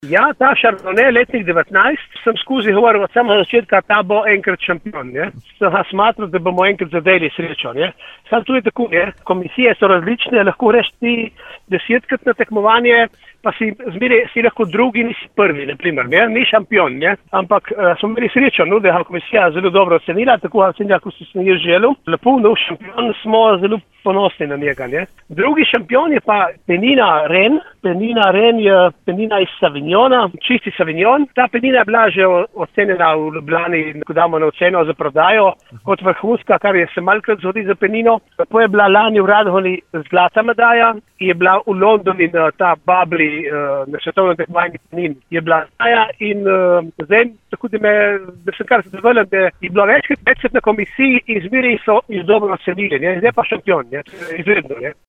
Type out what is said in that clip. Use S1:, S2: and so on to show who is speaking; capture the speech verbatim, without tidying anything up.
S1: Ja, ta Chardonnay letnik devetnajst sem skozi govoril od samega začetka, ta bo enkrat šampion, ne. Sem ga smatral, da bomo enkrat zadeli srečo, ne. Sam tu je tako, ne. Komisije so različne, lahko reš ti desetkrat na tekmovanje, pa si zmeraj si lahko drugi, nisi prvi, na primer, ne. Ni šampion, ne. Ampak uh, smo imeli srečo, no, da je komisija zelo dobro ocenila, tako ocenila, kot si sem jaz želel. Lepo, no, šampion smo zelo ponosni na njega, ne. Drugi šampion je pa Penina Ren. Penina Ren je penina iz Savignona, čisti Savignon. Ta penina je bila že ocenjena v Ljubljani, ko damo na oceno za prodajo, kot vrhunska, kar je se malkrat zgodi za penino. Tako je bila lani v Radgoni zlata medaja, je bila v Londonu in ta Babli uh, na svetovnem tekmovanju penin je bila zlaja in uh, zdaj, tako da, me, da sem kar zadovoljen, da je bilo večkrat večkrat na komisiji in zmeraj so jo dobro ocenili, ne. Zdaj pa šampion, ne. Izredno, ne.